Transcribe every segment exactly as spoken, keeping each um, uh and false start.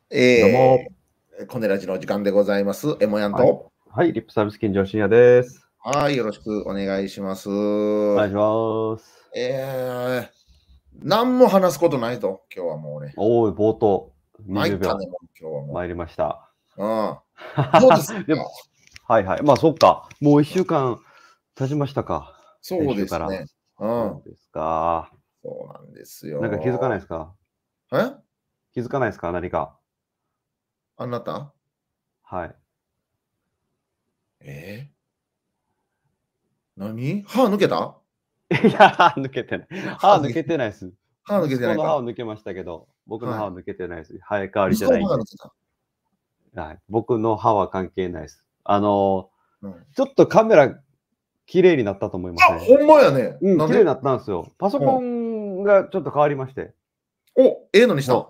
どうも。 えー、コネラジの時間でございます。エモヤンはい。 と。 はい、リップサービス金城深夜です。 はい、よろしくお願いします。 お願いします。 えー、何も話すことないと、今日はもうね。 おーい、冒頭、20秒、 参ったね、もう今日はも参りました。 う。うん。どうですか？ でも、はいはい。まあ、そっか。もういっしゅうかん経ちましたか。先そう週から。 ですね。うん。 そうですか。 そうなんですなんか気づかないよ。 ですか？ え気づかないですか？何か。 あなたはい。 えー、何歯抜けた？ いや、歯抜けてない。歯抜け歯抜け、 てないです。 歯抜け息子の歯てないか。 を抜けましたけど、僕のはい。 歯は抜けてないです。生え変わり息子のじゃないんで。 歯が抜けた。 はい。僕の歯は関係ないです。あの、 うん。 ちょっとカメラ綺麗になったと思いまあ、 せん？ ほんまやね。 うん、 なんで？ 綺麗になったんすよ。パソコうん。 ンがちょっと変わりまして。 お、ええのにしたん？ そう。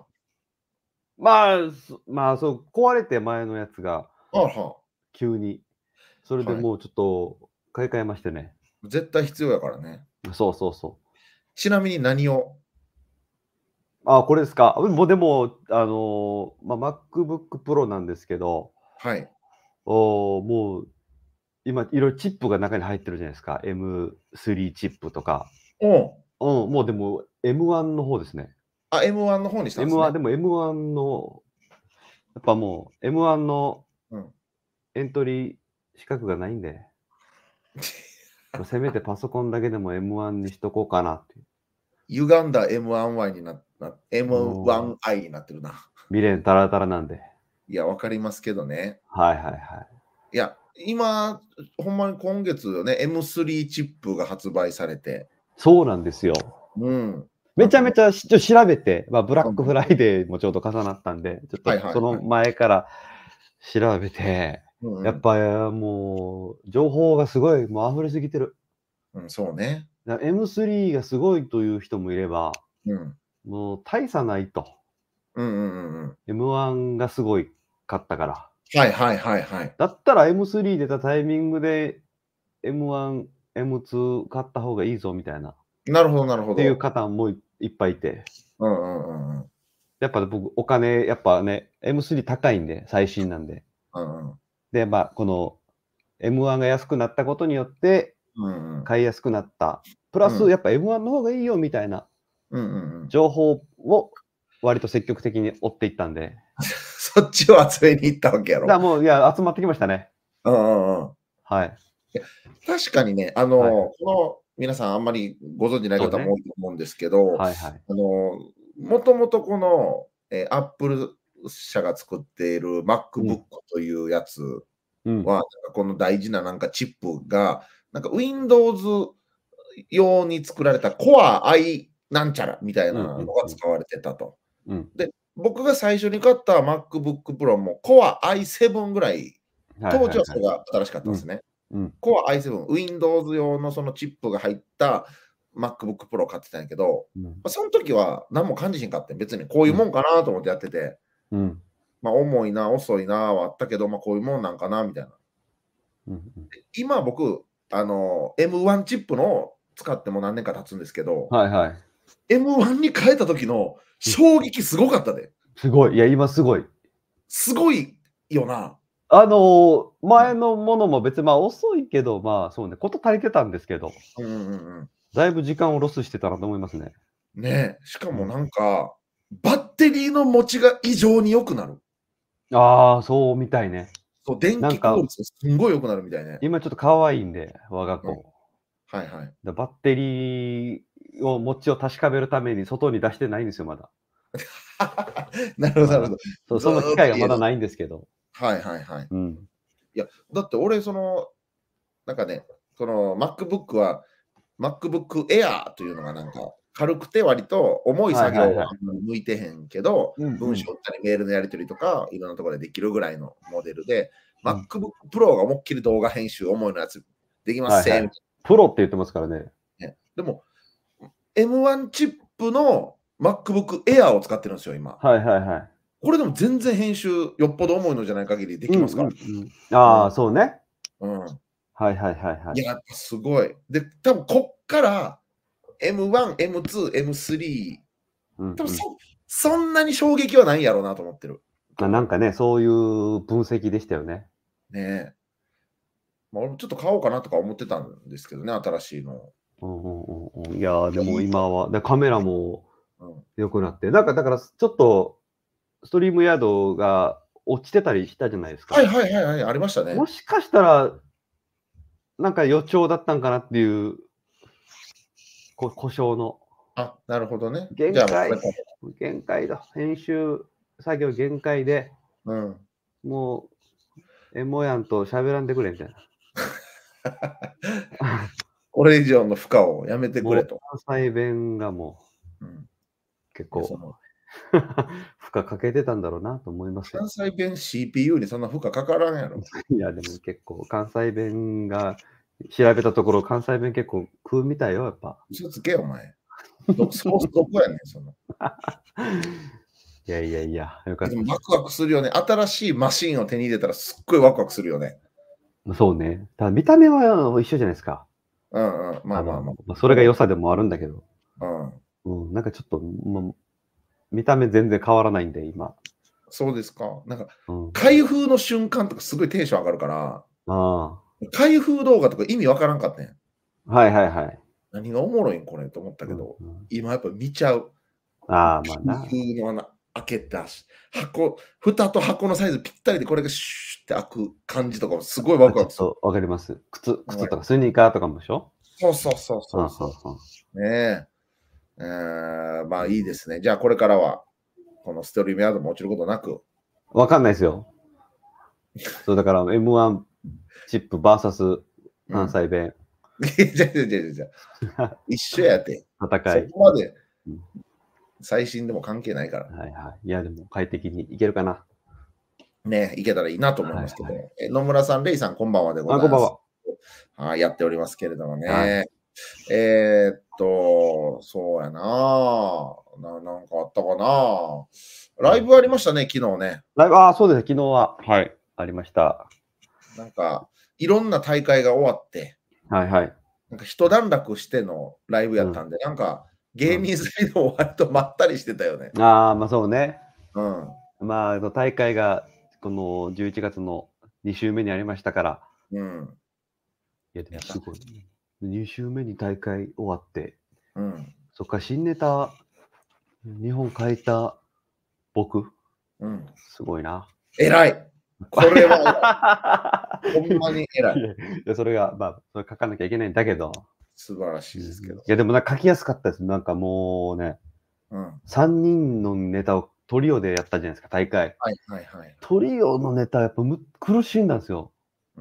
まあ、そまあ、そう、壊れて前のやつがはあは急に。それあ。はい。 でもうちょっと買い替えましてね。 絶対必要やからね。 そうそうそう。 ちなみに何を？ あ、これですか。もうでも、あの、ま、MacBook Pro なんですけど、 はい。 おお、もう今いろいろチップが中に入ってるじゃないですか。エムスリー チップとか。 おお。 うん、もうでも エムワン の方ですね。 あ、エムワン の方にしたんですエムワンね。 でも エムワン のやっぱもう エムワン のうん。 エントリー資格がないんで、ま、せめてパソコンだけでも エムワン にしとこうかなっていう。 歪んだ エムワンワイ にななうーん。 エムワンアイ になってるな。 未練タラタラなんで。 いや、わかりますけどね。 はいはいはい。 いや、今、ほんまに今月よね、エムスリー チップが発売されて、 そうなんですよ。 うん。なんかもめちゃめちゃ、しちょ調べて、ま、ブラう、うん、 ックフライデーもちょうど重なったんで、ちょっはいとそのはいはい。 前から調べて、 うんうん。 やっぱもう情報がすごいもう溢れすぎてる。 うん、そうね。 だ エムスリー がすごいという人もいれば、 うん。 もう大差ないと。 うんうんうんうん。 エムワン がすごいかったから。 はいはいはいはい。 だったら エムスリー 出たタイミングで エムワン、エムツー 買った方がいいぞみたいな、っなるほどなるほていうど。 方もいいっぱいいて。 うんうんうんうん。 やっぱ僕お金やっぱね、エムスリー 高いんで、最新なんで。 うんうん。 で、まあ、この エムワン が安くなったことによって、 うんうん。 買いやすくなった。プラうん。 スやっぱ エムワン の方がいいよみたいなうんうんうん。 情報を割と積極的に追っていったんで。 そっちを集めに行ったわけやろ。 だもう、いや、集まってきましたね。 うんうんうん。 はい。 いや、確かにね、あはいはい。 の、この皆さんあんまりご存じないそうね。 方も多いと思うんですけど、 はいはい。 あの、もともとこの、え、Apple 社が作っているうん。 MacBook というやつうん。 は、なんかこの大事ななんかチップが、なんか Windows 用に作られた Core i なんちゃらみたいうんなのうんうん。 が使われてたと。 うん。 で、僕が最初に買った MacBook Pro も Core アイセブン ぐらい、当時はそはいはいはい。 れが新しかったうん。 んですね。 うん。 Core アイセブン、Windows 用のそのチップが入った MacBook Pro を買ってたんやけど、 うん。 ま、そん時は何も感じひんかってん。別にこういううん。 もんかなと思ってやってて、 うん。 ま、重いな、遅いなはあったけど、ま、こういうもんなんかなみたいな。 うんうん。 今僕、あの、エムワン チップのを使ってもう何年か経つんですけど、 はいはい。 エムワン に変えた時のうん。 衝撃すごかったで。 すごい。いや、今すごい。 すごいよな。 あの、 うん。 前のものも別に、まあ、遅いけど、まあ、そうね、事足りてたんですけど、 うんうんうんうん。 だいぶ時間をロスしてたなと思いますね。 ね、しかうん。 もなんか、バッテリーの持ちが異常に良くなる。 ああ、そうみたいね。 そう、電気効なんか、 率がすんごい良くなるみたいね。 今ちょっと可愛いんで、我がうん。 子。 はいはい。 だ、バッテリーを持ちを確かめるために外に出してないんですよ、まだ。 なるほどなるほど。 まだ。そう、 ずその機っと家で。 会がまだないんですけど。 はいはいはい。 うん。 いや、だって俺その、なんかね、その MacBook は MacBook Air というのがなんか、軽くて割と重いはい作業ははいはい。 あんまり向いてへんけど、 うんうん。 文章打ったりメールのやり取りとか、いろんなところでできるぐらいのモデルで、 うん。 MacBook Pro が思いっきり動画編集重いのやつできますせみはいはい。プロって言ってますからね。 たいなね。でも、エムワン チップの MacBook Air を使ってるんですよ、今。 はいはいはい。 これでも全然編集よっぽど重いのじゃない限りでうんきますかうんうん。ああ、そうね。 ら。うん。うん。 はいはいはいはい。 いや、やっぱすごい。で、多分こっから エムワン、エムツー、エムスリー、多分うんうん。 そそんなに衝撃はないんやろうなと思ってる。 あ、なんかね、そういう分析でしたよね。 ねえ。まあ、俺もちょっと買おうかなとか思ってたんですけどね、新しいの。 うんうんうんうん。いやー、でもいいか。 今は、で、カメラもうん。 良くなって、なんかだからちょっとストリームヤードが落ちてたりしたじゃないですか。 はいはいはいはい、ありましたね。 もしかしたら、なんか予兆だったんかなっていう、こ故障のあ、なるほどね。じゃあもうこ限界れか。 限界だ。編集作業限界で、 うん。 もう、えもやんと喋らんでくれみたいな。 これ以上の負荷をやめてくもうれと。 関西弁がもうん。 う結いや、そ構の、 負荷かけてたんだろうなと思いますよ。 関西弁 シーピーユー にそんな負荷かからんやろ。 いや、でも結構関西弁が調べたところ、関西弁結構食うみたいよ、やっぱ。 嘘つけよ、お前。ど、ソースどこやねん、その。 いやいやいや、よかっでたです。 もワクワクするよね。新しいマシンを手に入れたらすっごいワクワクするよね。 そうね。ただ見た目は一緒じゃないですか。 うんうん。まあの、 あまあまま、それが良さでもあるんだけど、 あ。うん。 うん、なんかちょっと、もう、見た目全然変わらないんで、今。 そうですか。なんか、 うん。 開封の瞬間とかすごいテンション上がるから、 あ開封動画とか意味わからんかったんや。 あ、はいはいはい。 何がおもろいんこれと思ったうんけど、 うん。 今やっぱ見ちゃう。 ああ、まあな。 開封の穴開けたし、箱、蓋と箱のサイズぴったりでこれがシューって開く感じとかもすごいワあ、 クワクする。 ちょっと分かります。靴はい。 靴とかスニーカーとかもでしょ？ そうそうそうはそうそんはんはん。 う。ねえ。えー、まあうん。 いいですね。じゃあこれからは、このストリームヤードも落ちることなく。 分かんないすよ。そう、だから エムワン チップ バーサス 関うん。 西弁じゃじゃじゃじゃ一緒やて。そ戦い。 こまでうん。 最新でも関係ないから。 はいはい。いや、でも快適にいけるかな。 ね、いけたらいいなと思いますけど。 はいはい。 え、野村さん、レイさん、こんばんはでごあ、 ざいます。 こんばんは。 はい、やっておりますけれどもはい。 ね。えーっと、そうやな。ななんかあったかな。ライブありましたね、昨日ね。 ライブ、ああ、そうです。昨日は、はい、ありました。 なんか、いろんな大会が終わって、 はいはい。 なんか一段落してのライブやうん、 ったんで、なんかうん。 芸人サイドも割とまったりしてたよね。 ああ、ま、そうね。 うん。 まあ、あの、大会がこのじゅういちがつのに週目にありましたから。 うん。 いや、でやっぱ、 もすごい。に週目に大会終わって、 うん。 そっから新ネタにほん書いた僕、 うん。 すごいな。 偉い。これは偉い。ほんまに偉い。 いや、いや、それが、まあ、それ書かなきゃいけないんだけど。 素晴らしうん、いいですけど。 や、でもなんか書きやすかったです。なんかもうね、 うん。 さんにんのネタをトリオでやったじゃないですか、大会。 はいはいはい。 トリオのネタはやっぱむ苦しいんだんすよ。 うん。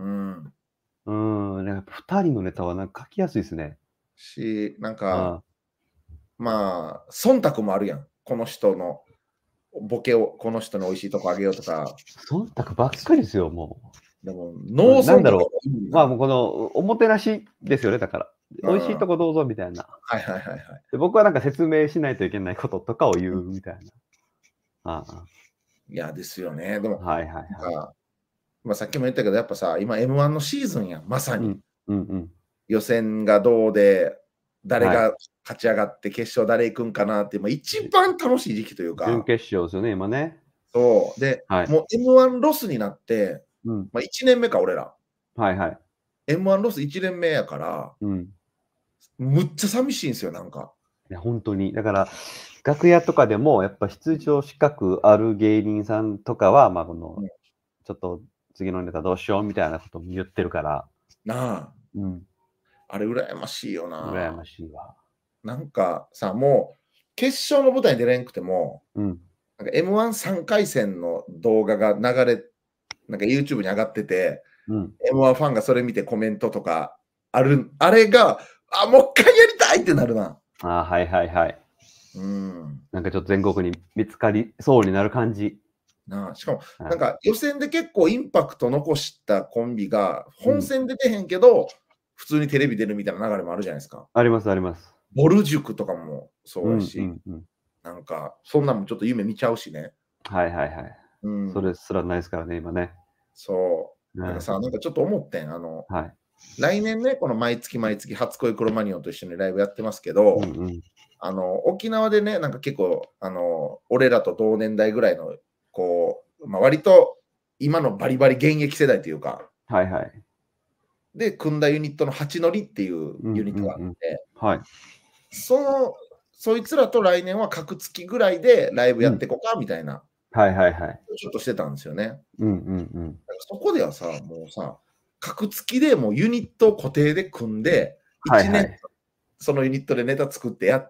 うーん、やっぱふたりのネタはなんか書きやすいですね。 し、なんか、 ああ、 まあ、忖度もあるやん。この人のボケを、この人の美味しいとこあげようとか。 忖度ばっかりですよ、もでも、 う。 ノー忖度はなんだろう、まあ、 意味ない。 もうこのおもてなしですよね、だから。美味しいうん。 とこどうぞみたいな。 はいはいはいはい。 で、僕はなんか説明しないといけないこととかを言うみたいな。ああ、 いや、ですよね。でも、 はいはいはい。 なんか、まあ、さっきも言ったけど、やっぱさ、今 エムワン のシーズンやん、まさに。 うん、うんうん。 予選がどうで、誰はい。 が勝ち上がって決勝誰行くんかなって、まあ、一番楽しい時期というか、 準決勝ですよね、今ね。 そう。で、 はい。 もう エムワン ロスになって、 うん。 まあ、いちねんめか、俺ら。 はいはい。 エムワン ロスいちねんめやから、 うん。 むっちゃ寂しいんですよ、なんか。 いや、ほんとに。だから、楽屋とかでもやっぱ出場資格ある芸人さんとかは、ま、この、 うん、 ちょっと次のネタどうしようみたいなことも言ってるから、 なあ、 うん、 あれ羨ましいよ羨な。 ましいわ。 なんかさ、もう、決勝の舞台に出れんくても、 うん。 なんか エムワンさん 回戦の動画が流れ、なんか YouTube に上がってて、 うん。 エムワン ファンがそれ見てコメントとかある、あれが、あ、もう一回やりたいってなるな。 ああ、はいはいはい。 うん。 なんかちょっと全国に見つかりそうになる感じ。 なあ、しかも、 はい。 なんか予選で結構インパクト残したコンビが、本うん。 戦出てへんけど、普通にテレビ出るみたいな流れもあるじゃないですか。 ありますあります。 ボル塾とかもそうんううやし、 んうん。 なんか、そんなんもちょっと夢見ちゃうしね。 はいはいはい。 うん。 それすらないですからね、今ね。 そう。なんかうん。 さ、なんかちょっと思ってん。あの、 はい。 来年ね、この毎月毎月、初恋クロマニオンと一緒にライブやってますけうど、 んうん。 あの、沖縄でね、なんか結構、あの、俺らと同年代ぐらいの、こう、 まあ、割と今のバリバリ現役世代というか、 はいはい。 で、組んだユニットの八乗りっていうユニットがあうんうんうん。 って、 はい。 その、そいつらと来年は隔月ぐらいでライブうん。 やってこかみたいな、 はいはいはい。 ちょっとしてたんですよね。 うんうんうん。 だからそこではさ、もうさ、隔月でもうユニットを固定で組んで、1年はいはい。 そのユニットでネタ作ってやって、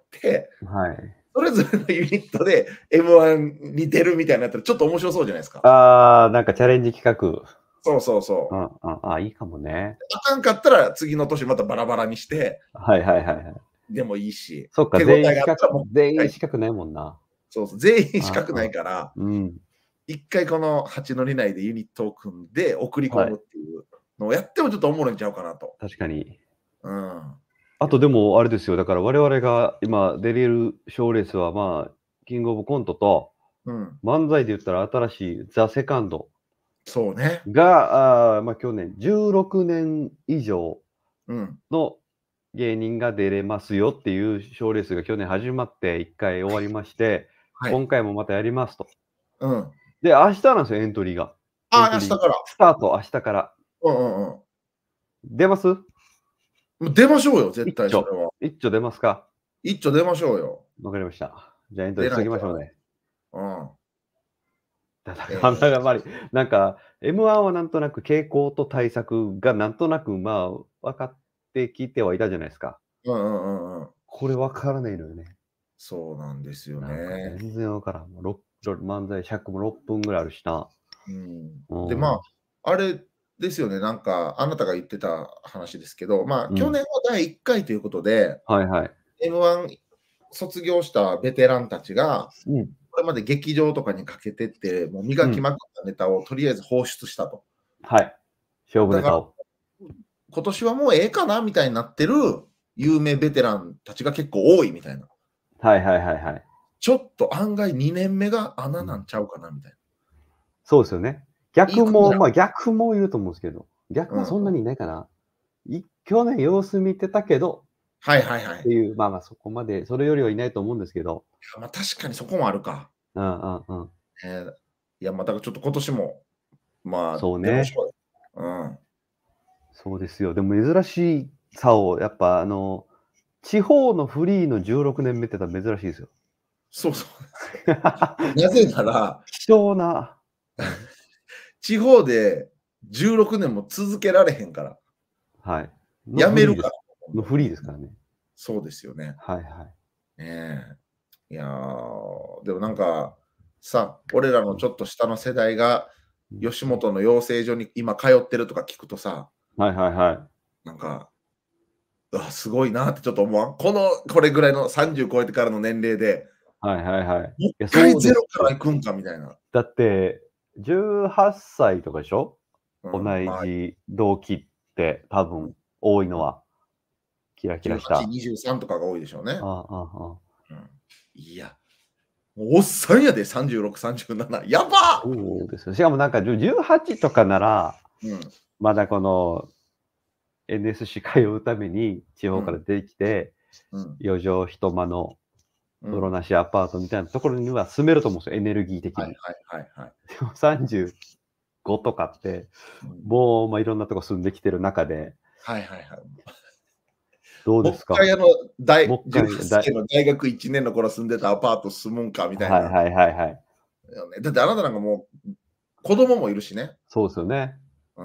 はい。 それぞれのユニットで エムワン に出るみたいなやったらちょっと面白そうじゃないですか。 ああ、なんかチャレンジ企画。 そうそうそうう。 んうん。あ、いいかもね。 あかんかったら次の年またバラバラにしてはいはいはいはい。 でもいいし、 そっか、 手応全員資格、 えがあったらもう全一回、 員資格ないもんな。 そうそう、全員資あ格ないあ、 から、 うん。 一回この八乗り内でユニットを組んで送り込はい。 むっていうのをやってもちょっとおもろいんちゃうかなと。 確かに。 うん。 あいや、 とでもあれですよ、だから我々が今出れる賞レースは、まあ、キングオブコントと、 うん。 漫才で言ったら新しいザ・セカンドそうね。 が、あーまあ、去年、じゅうろくねん以上うん。 の芸人が出れますよっていう賞レースが去年始まっていっかい終わりまして、 はい。 今回もまたやりますと。 うん。 で、明日なんですよ、エントリーが。エンああ、 トリー明日から。 スタート明日から。 うんうんうん。 出ます？ もう出ましょうよ、絶一丁。 対それは。 一丁出ますか？ 一丁出ましょうよ。 わかりました。じゃあエントリーしと出ないと。 きましょうね。 うん。 ただ、 えあんなやーっぱり、なんか、エムワン はなんとなく傾向と対策がなんとなく、まあ、分かってきてはいたじゃないですか。 うんうんうんうん。 これ分からないのよね。 そうなんですよなんかね。 全然分からん。もうろろ漫才尺もろっぷんぐらいあるしな。 うん。で、まうん。 あ、あれですよね、なんか、あなたが言ってた話ですけど、まあ、 うん。 去年はだいいっかいということで、 はいはい。 エムワン 卒業したベテランたちが、 うん。 これまで劇場とかにかけてって、もううん。 磨きまくったネタをとりあえず放出したと。 はい。勝負だから、 ネタを。 今年はもうええかなみたいになってる有名ベテランたちが結構多いみたいな。 はいはいはいはい。 ちょっと案外にねんめが穴うん。 なんちゃうかなみたいな。 そうですよね。逆も、 いくなら、 まあ、逆もいると思うんですけど、逆うんうん。 はそんなにいないかな。い去年様子見てたけどはいはいはい。 っていう、まあまあ、そこまで、それよりはいないと思うんですけど。 まあ、確かにそこもあるか。 うんうんうん。 えーいや、まあ、だからちょっと今年も、まあ、 そうね。 出ましょうよ。うん。 そうですよ。でも珍しいさを、やっぱあの、地方のフリーのじゅうろくねんめって多分珍しいですよ。 そうそうですよ。なぜなら、 貴重な。うん。 地方でじゅうろくねんも続けられへんから。 はい。のやめるから、 フリーです。 ほとんど。 のフリーですからね。 そうですよね。 はいはい。 ねえ。いやー、でもなんか、さ、俺らうん。 のちょっと下の世代が、 うん。 吉本の養成所に今通ってるとか聞くとさ、 はいはいはい。 なんか、うわ、すごいなってちょっと思わん？この、これぐらいのさんじゅう超えてからの年齢で、 はいはいはい。 もっいや、 かいそうでゼロからすよ。 行くんかみたいな。 だって、じゅうはっさいとかでしょ？同うん、まあ、 じ同期って多うん、 分多いのうん。 は。キラキラしじゅうはち、 た。 にじゅうさんとかが多いでしょうね。 ああ、ああ、ああ。 うん。いや、もうおっさんやで、さんじゅうろく、さんじゅうなな。やばそうですよ。しかもなんかじゅじゅうはちとかなら、 うん、 まだこの エヌエスシー 通うために地うん、 方から出てきて、 うん、 よ畳一間のうん。 風呂なしアパートみたいなところには住めると思うんですよ、エネルギー的に。 はいはいはいはい。 でもさんじゅうごとかって、 うん。 もう、ま、いろんなとこ住んできてる中で、 はいはいはい。 どうですか？ もっかいあの、大もっかい、 18 だい歳の大学いちねんの頃住んでたアパート住むんかみたいな。 はいはいはいはい。 よね。だってあなたなんかもう、子供もいるしね。 そうですよね。 うん。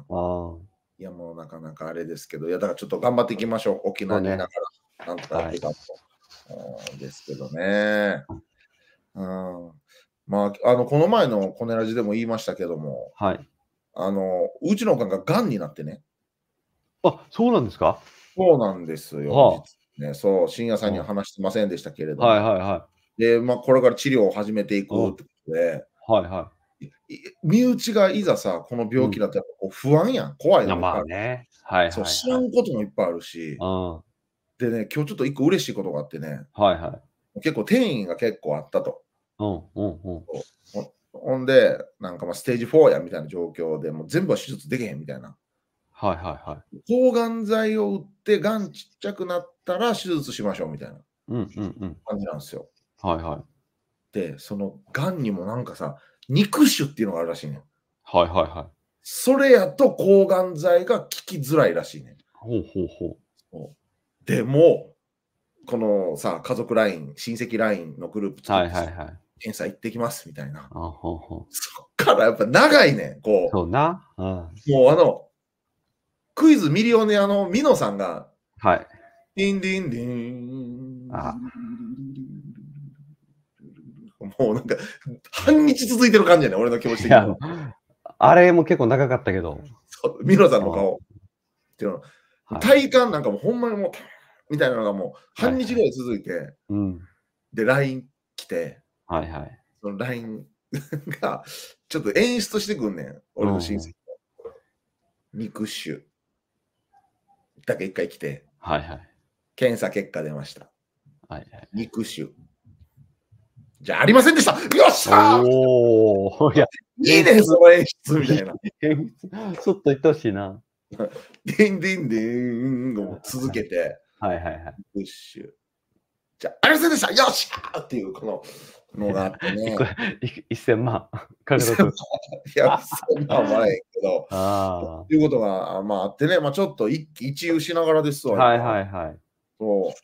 ああ、 いやもうなかなかあれですけど、いやだからちょっと頑張っていきましょう。沖そうね。 縄にいながら、なんとかやっはい。 ていかんと。うん、ですけどね。うん。まあ、あの、この前のコネラジでも言いましたけども、 はい。 あの、うちのおかんが癌になってね。 あ、そうなんですか？ そうなんですよ、 は実ね。そう、深夜さあ。 んにはうん。 話してませんでしたけれどはいも。 はいはい。 で、まあ、これから治療を始めていうん。 くってことで、 はいはい。 いい身内がいざさ、このうん。 病気だとやっぱこう不安やん、怖いのあ、まもいっぱいある。 あね。はいそう、 はいはい。 知らんこともいっぱいあるし、 うん。 でね、今日ちょっといっこ嬉しいことがあってね、 はいはい。 結構転移が結構あったと。 うんうんうん。 そう。ほほんで、なんかま、ステージフォーやみたいな状況で、もう全部は手術できへんみたいな。 はいはいはい。 抗がん剤を打って、がんちっちゃくなったら手術しましょうみたいなうんうんうん。 感じなんすよ。 はいはい。 で、そのがんにもなんかさ、 肉酒っていうのがあるらしいねん。 はいはいはい。 それやと抗がん剤が効きづらいらしいねん。 ほうほうほう。 そうでも、このさ、家族ライン、親戚ラインのグループはい作ってさ、 はいはい。 検査行ってきますみたいな。 あほうほう。 そっからやっぱ長いねん。こそうな。うん。 う、もうあの、クイズミリオネアのミノさんが、 はい。 ディンディンディン。 あもうなんか、半日続いてる感じやねん、俺の気持ちいや的には。、 あれも結構長かったけど。 そうミノさんの顔っていうの。 はい。 体感なんかもうほんまにもう、みたいなのがもう半日ぐらい続いて、 うん。 で、ライン 来て、 はいはい。 その ライン がちょっと演出してくんねん、俺の親戚。肉酒だけ一回来て、 はいはい。 検査結果出ました。 はいはい。 肉酒。じゃあありませんでした。よっしゃーおお、いや、 いいね、その演出みたいな。 ちょっと言ってほしいな。 ディンディンディンを続けて、 はいはいはい。 肉酒。じゃあありませんでした。よっしゃーっていうこののがあってね。 いせんまん。獲得。 いや、そんなんはないけど。 あということが、まああってね、まあちょっと一喜一憂しながらですあ。 わ。 はいはいはい。 そう。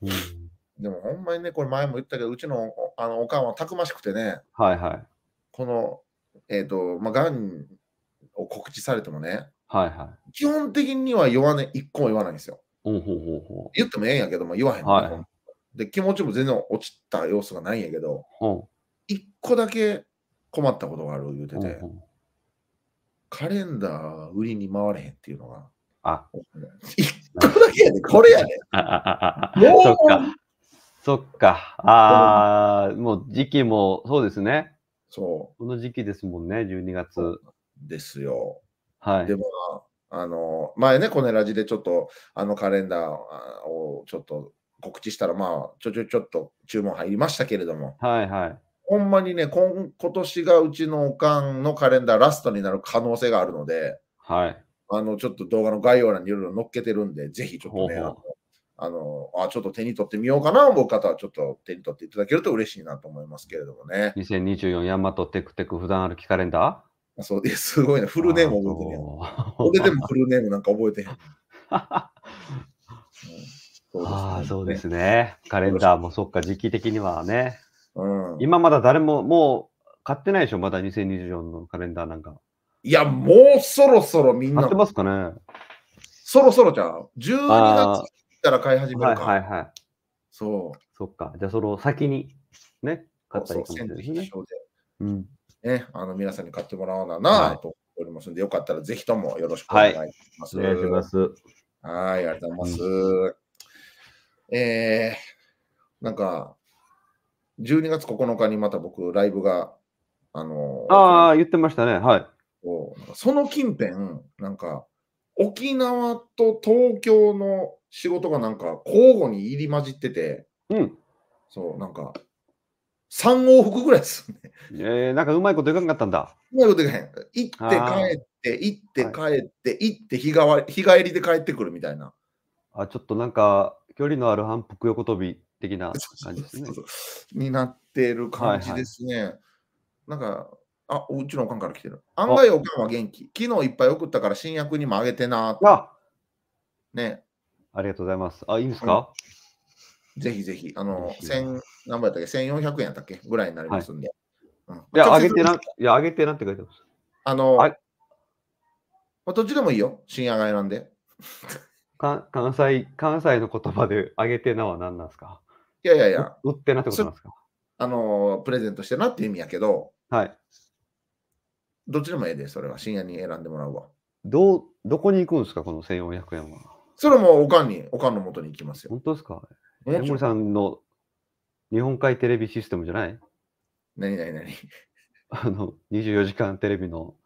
うん、 でもほんまにね、これ前も言ったけど、うちのあのおかんはたくましくてね、 はいはい。 この、えっ、と、まあ、がんを告知されてもね、 はいはい。 基本的には弱音一個も言わないんですよ。 ほうほうほうほ言ってもええんやけど、まあ、言わへんの、 はいねで、気持ちも全然落ちた様子がないんやけど、 う。 一個だけ困ったことがある言うてて、 ほうほうカレンダー売りに回れへんっていうのが、 あ、 一個だけやで、これやで。 ああああもうそっか。そっか。ああ、もう時期もそうですね。 そこの時期ですもんね、じゅうにがつ。 うですよ。 はい。 でも、あの、前ね、このラジでちょっと、あのカレンダーをちょっと告知したら、まあ、ちょちょちょっと注文入りましたけれども、 はいはい。 ほんまにね、今今年がうちのおかんのカレンダーラストになる可能性があるので、 はい。 あの、ちょっと動画の概要欄にいろいろ載っけてるんで、ぜひちょっとね、 ほうほうあの、あ、ちょっと手に取ってみようかな、思う方はちょっと手に取っていただけると嬉しいなと思いますけれどもね。 にせんにじゅうよんヤンマトテクテク普段歩きカレンダーそう、いやすごいな、フルネーム覚えてるやん。 あ俺でもフルネームなんか覚えてへん。 あそうですああ、 ね。 そうですね。カレンダーもそっか、時期的にはね。 うん。 今まだ誰ももう買ってないでしょ、まだにせんにじゅうよんのカレンダーなんか。 いや、もうそろそろみんな買って、ますかね。 そろそろじゃん。じゅうにがつから買い始めはいるか。 はいはい。 そう。 そっか。じゃあその先にね、買ったらいいかもしれ先ないですね。 必勝うん。 で、ね、あの皆さんに買ってもらおうなはないと思っておりますので、よかったらぜひともよろしくお願いします。 お願いします。 はい、ありがとうございます。えー、なんか、じゅうにがつここのかにまた僕、ライブが、あのーああ、言ってましたね。はい。 その近辺、なんか、沖縄と東京の仕事がなんか交互に入り混じってて、 うん。 そう、なんか、さん往復ぐらいですね。 えー、なんかうまいこといかんかったんだ。 うまいこといかへん。行ってあー帰って、行って帰って、行って日替わり日帰りで帰ってくるみたいな。 あ、ちょっとなんか、距離のある反復横跳び的な感じですねそう。そうそうになってる感じですね。なんか、あ、うちのおかんから来てる。案外おかんは元気。昨日いっぱい送ったから新薬にもあげてな。 あ、 ね。 ありがとうございます。あ、いいんですか、 ぜひぜひ、あの、 嬉しい千何倍やったっけ ?せんよんひゃくえんやったっけぐらいになりますんで。うんいや、 直接あげてな、いや、あげてなって書いてます。 あの、 あまあ、どっちでもいいよ。深夜が選んで。 か関西、関西の言葉であげてなは何なんですか？ いやいやいや、 う売ってなってことなんですか？ あの、プレゼントしてなっていう意味やけど、 はい。 どっちでもええで、それは深夜に選んでもらうわ。 どう、どこに行くんですか、このせんよんひゃくえんは。 それもおかんに、おかんの元に行きますよ。 本当ですか？ も江ちろん森さんの日本海テレビシステムじゃない？ 何何何あの、にじゅうよじかんテレビの。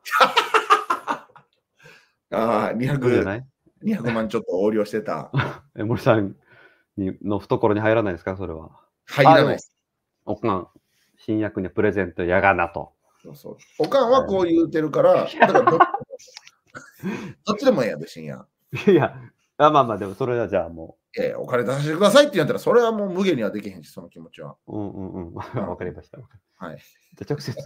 ああ、にひゃくそうじゃない？ にひゃくまんちょっと横領してた。 江森さんにの懐に入らないですか、それは。 入らないです。 おかん、新薬にプレゼントやがなと。 そうそうおかんはこう言うてるから、だからどどっちでもええやで、深夜。 いや、あまあまあ、でもそれはじゃあもいやいや、お金出してくださいって言ったら、それはもう無限にはできへんし、その気持ちは。 う、うんうんうん、わかりました。 はい。 じゃあ直接、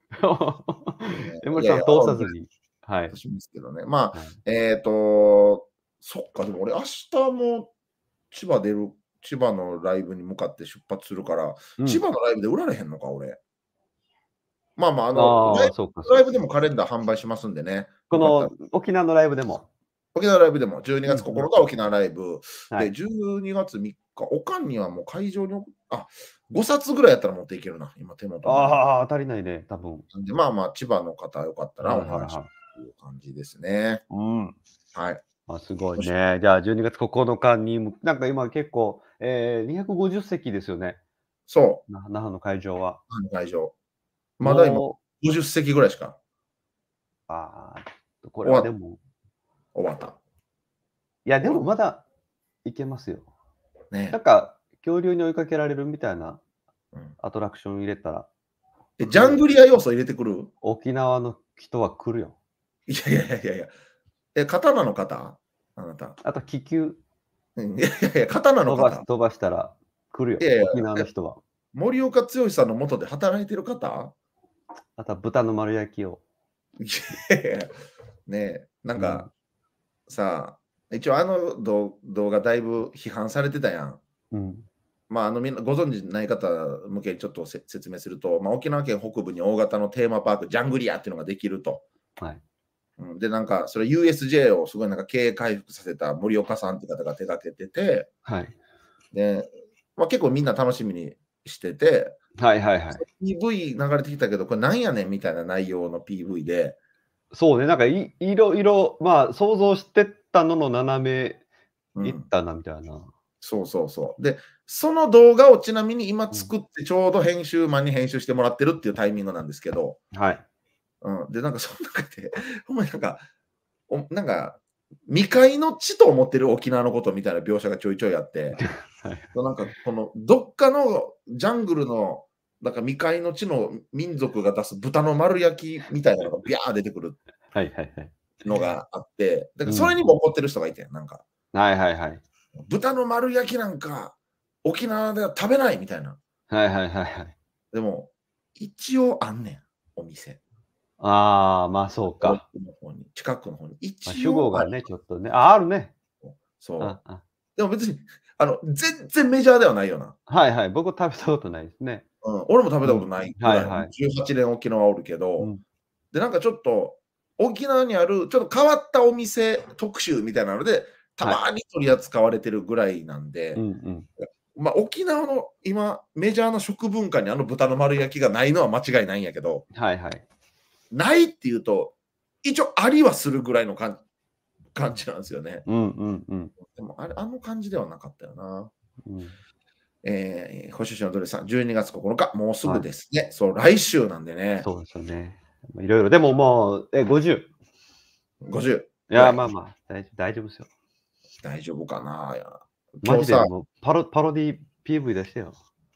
江森さんいやいや、 通さずに。はい。 しますけどね。まあ、 はい。 えっと、そっか、でも俺明日も千葉出る千葉のライブに向かって出発するから、 うん。 千葉のライブで売られへんのか、俺。まあまあ、あの、ライああ、そうかそうか。 ブライブでもカレンダー販売しますんでね、 このよかったら。 沖縄のライブでも。 沖縄ライブでも、12月うんうん。 ここのか沖縄ライブ。で、 はい。 じゅうにがつみっか、おかんにはもう会場におあ、ごさつぐらいやったら持っていけるな、今手元にある。 ああ、足りないね、多分。 なんで、まあまあ、千葉の方よかったらはいお願いしますはいはい。 という感じですね。 うん。 はい。 あ、すごいそしね。じゃあじゅうにがつここのかにも、なんか今結構、ええ、にひゃくごじゅっせきですよね。 そう、 な那覇の会場は。 あの会場。まだ今もう、 ごじゅっせきぐらいしかああ、これ終わはでも、 終わった。 いやで終わっもまだいけますよ。なね。 んか、恐竜に追いかけられるみたいなうん。 アトラクション入れたら、 え、ジ来るよ。 ャングリア要素入れてくる？ 沖縄の人は来るよ。 いやいやいやいやいや。え、刀の方？あなた。 あと気球うん、いやいやいや、刀の方？ 飛ばし飛ばしたら来るよ、 いやいや、 沖縄のえ、 人は。 森岡剛さんの下で働いてる方？ あとは豚の丸焼きを。 いやいやいや、ねえ、なんうん。 かさ、一応あのど動画だいぶ批判されてたやん。 うん。 まあ、あの、みんなご存知ない方向けにちょっとせ説明すると、まあ、沖縄県北部に大型のテーマパーク、ジャングリアっていうのができると。 はい。 うん、で、なんか、それ ユーエスジェー をすごいなんか経営回復させた森岡さんって方が手掛けてて、 はい。 で、まあ、結構みんな楽しみにしてて、 はいはいはい。 ピーブイ 流れてきたけど、これなんやねんみたいな内容の ピーブイ で、 そうね、なんかいいろいろ、まあ、想像してたのの斜めうん、 いったなみたいな。 そうそうそう。で、その動画をちなみに今うん。 作ってちょうど編集マンに編集してもらってるっていうタイミングなんですけど、 はい。 うん、で、なんかその中で、ほんまになんか、おなんか、未開の地と思ってる沖縄のことみたいな描写がちょいちょいあって、 はい。 なんかこのどっかのジャングルのなんか未開の地の民族が出す豚の丸焼きみたいなのがビャー出てくるはいはいはい。 のがあって、だからそれうん。 にも怒ってる人がいて、なんか、 はいはいはい。 豚の丸焼きなんか沖縄では食べないみたいな。 はいはいはいはい。 でも、一応あんねん、お店。 ああ、まあ、そう奥か。 の方に、近くの方に。 ま、 一応ある。 主語がね、ちょっとね、あ、あるね。あ、 そう。 あ、 でも別に、あの、全然メジャーではないよな。 はいはい、僕食べたことないですね。 うん、俺も食べうん。 たことないぐらい、 はいはい。 じゅうはちねん沖縄おるけど、 うん。 で、なんかちょっと、沖縄にあるちょっと変わったお店特集みたいなので、たはい。 まに取り扱われてるぐらいなんで、 うんうん。 ま、沖縄の今、メジャーな食文化にあの豚の丸焼きがないのは間違いないんやけど、 はいはい。 ないっていうと、一応ありはするぐらいのかん感じなんですよね。 うんうんうん。 でもあれ、あの感じではなかったよな。 うん。 えー、星野ドレさん、じゅうにがつここのか、もうすぐはい。 ですね。そう、来週なんでね、 そうですよね。いろいろ、でももう、え、ごじゅう。 ごじゅういや、 ぐらい。 まあまあ、大丈大丈夫ですよ。 大丈夫かな。いやマ今日さ、 ジでもう、パロパロディ ピーブイ 出してよ。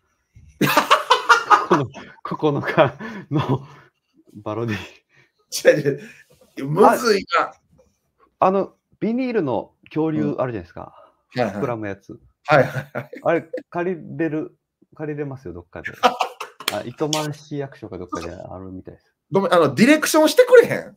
このここのかのパロディ。 違う違う、むあ、 ずいな。 あの、ビニールの恐うん、 竜あるじゃないですか。膨はいはい。 らむやつ。 はいはいはい。 あれ、借りれる借りれますよ、どっかで。あ、糸満市役所かどっかであるみたいです。 ごめん、あの、ディレクションしてくれへん？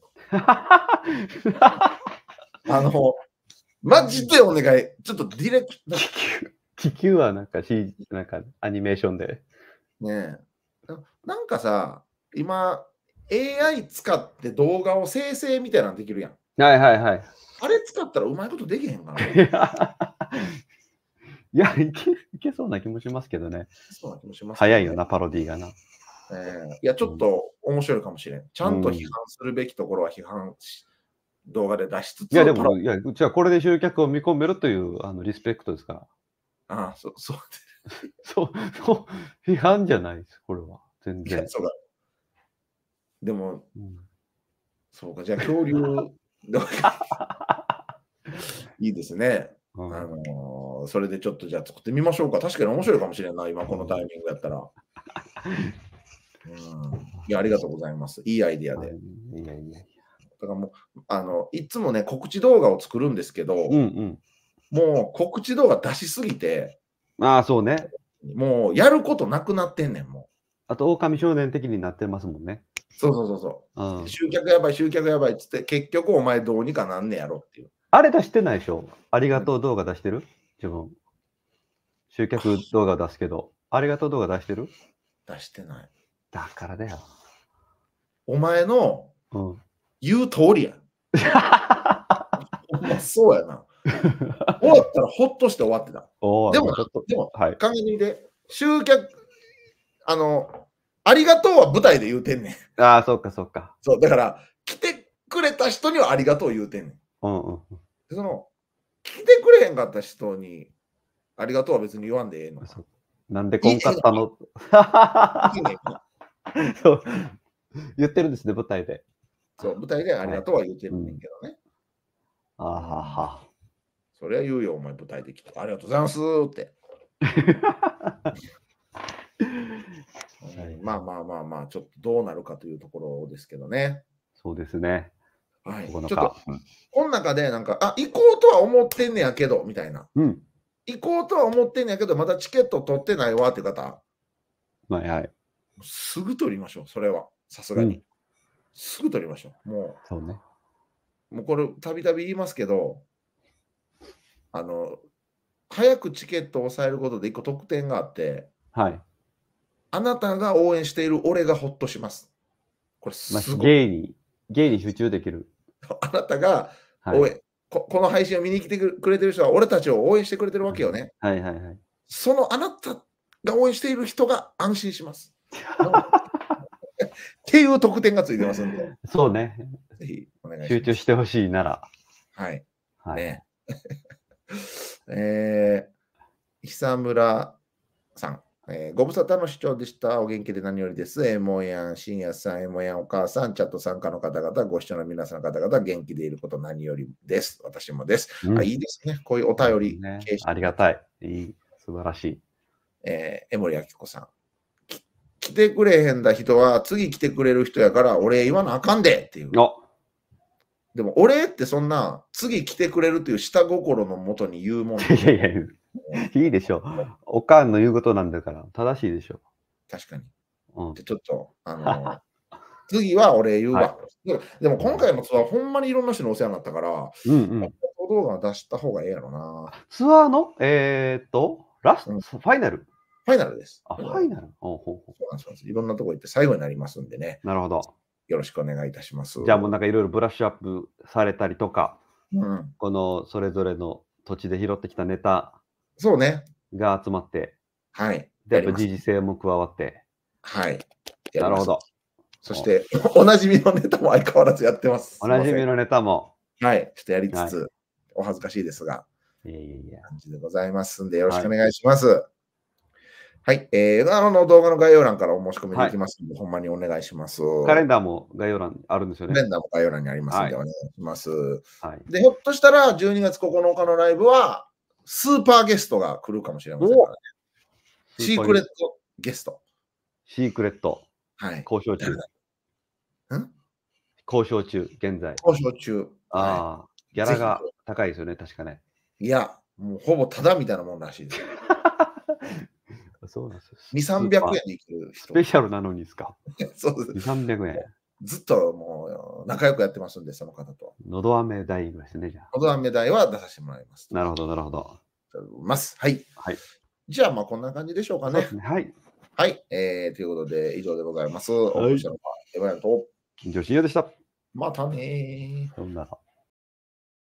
あの、マジでお願い。ちょっとディレクな気球気球はなんか、しなんかアニメーションで。 ねえ。ななんかさ、今、エーアイ 使って動画を生成みたいなのできるやん。 はいはいはい。 あれ使ったらうまいことできへんかな。 いや、いや、いけいけそうな気もしますけどね。 そうな気もしますけどね。 早いよな、パロディーがな。 ええ、いや、ちょっうん。 と面白いかもしれん。ちゃんと批うん。 判するべきところは批判し動画で出しついや、でつ、パロも、いや、うちはこれで集客を見込めるという、あの、リスペクトですから。 ああ、そそうそう、そう、批判じゃないです、これは。全いや、 然。 そうか。でも、 うん。 そうか、じゃあ恐竜動画いいですね。あうん。 の、それでちょっとじゃあ作ってみましょうか。確かに面白いかもしれんな、今このタイミングやったら。うん。いや、ありがとうございます。いいアイディアはい、 で。 いやいやいや。 だからもう、あの、いつもね、告知動画を作るんですけど、 うんうん。 もう告知動画出しすぎて、 ああ、そうね。 もうやることなくなってんねん、もあと、狼少年的になってますもんね。 そうそうそうそう。 うん。 集客やばい、集客やばいっつって、結局お前どうにかなんねやろっていう。 あれ出してないでしょ？ありがとう動画出してる？自分。集客動画出すけど、ありがとう動画出してる？ 出してない。 だからだよ。 お前のうん。 言う通りや。ほんまそうやな。終わったらほっとして終わってた。 おお、 でもちょっと、 でも、 はい。 考えてみて、集客、あの、ありがとうは舞台で言うてんねん。 ああ、そっかそっか。 そう、だから、来てくれた人にはありがとう言うてんねん。 うんうんうん。 でその、来てくれへんかった人に、ありがとうは別に言わんでええの。 そう。なんでこんかったの？ いいねんな。 そう。言ってるんですね、舞台で。 そう、舞台でありがとうは言うてるねんけどね。 ああ、はは。 それは言うよ、お前舞台で来て。ありがとうございますって。うんまあまあまあまあ、ちょっとどうなるかというところですけどね。 そうですね。 はい。ちょ 9 っと、 日。うん。 この中でなんか、あ、行こうとは思ってんねやけど、みたいな。 うん。 行こうとは思ってんねやけど、まだチケット取ってないわっていう方、 はいはい。 すぐ取りましょう、それは。さすがに。 うん。 すぐ取りましょう。もそうね。 う、もうこれ、たびたび言いますけど、あの、早くチケットを抑えることで一個特典があって、 はい。 あなたが応援している俺がほっとします。これま、 すごい。 芸に芸に集中できる。 あなたがはい。 応援、ここの配信を見に来てくれてる人は俺たちを応援してくれてるわけよね。 はいはいはい。 そのあなたが応援している人が安心します。っていう特典がついてますんで、 そうね。 ぜひお願いし集ます。 中してほしいなら。 はい。 はい。 ね。えー、久村さん、えーご無沙汰の視聴でした。お元気で何よりです。えもやん、深夜さん、えもやん、お母さん、チャット参加の方々、ご視聴の皆さんの方々、元気でいること何よりです。私もです。 うん。 あ、いいですね。こういうお便りね、 形式ありがたい。いい、素晴らしい。 えー、江森明子さん。き来てくれへんだ人は次来てくれる人やからお礼言わなあかんでっていう。 おでもお礼ってそんな次来てくれるという下心のもとに言うもんいやいやいや、いいでしょ。おかんの言うことなんだから、正しいでしょ。 確かに。 うん。 でちょっと、あの、次はお礼言うわ。 はででも今回のツアー、ほんまにいろんな人にお世話になったから、 うんうん。 動画出した方がええやろな。 ツアーの、えーっと、ラスうんト、ファイナル。 ファイナルです。 あ、ファイナル。ほうほうほそうなんですそうなんですいろんなとこ行って最後になりますんでね。 う。なるほど。 よろしくお願いいたします。 じゃあもうなんかいろいろブラッシュアップされたりとか、 うん、 このそれぞれの土地で拾ってきたネタそうね。 が集まって、 はい。 で、やっぱやります。 時事性も加わって。 はい。やりますなるほど。 そして、おなじみのネタも相変わらずやってます。 おなじすいませんみのネタも。 はい。ちょっとやりつはい。 つ、お恥ずかしいですが、 いやいやいや。 感じでございますんで、よろしくおはい。 願いします。はい。えー、あの動画の概要欄からお申し込みできますので、ほんまにお願いします。 カレンダーも概要欄にあるんですよね。 カレンダーも概要欄にありますんで、 はい。 お願いします。 はい。 で、ひょっとしたら、じゅうにがつここのかのライブは、スーパーゲストが来るかもしれませんからね。シークレットゲスト。 シークレット。 はい。 交渉中。 ん交渉中、現在。 交渉中。 ああ、 はギい。 ャラが高いですよね、確かね。 いや、もうほぼタダみたいなもんらしいです。 そうなんですよ。 に、さんびゃくえんで生きる人。 スペシャルなのにですか。 そうです。 に、さんびゃくえん。 ずっともう仲良くやってますんで、その方と。 のど飴代ぐらいですね、じゃあ。 のど飴代は出させてもらいます。 なるほど、なるほど。 ます。はい。 はい。 じゃあ、まあ、こんな感じでしょうかね。 そうですね。はい。 はい。えー、ということで、以上でございます。 いお送りしたのは、エヴァンと、 緊張しようでした。 またねー。 さようなら。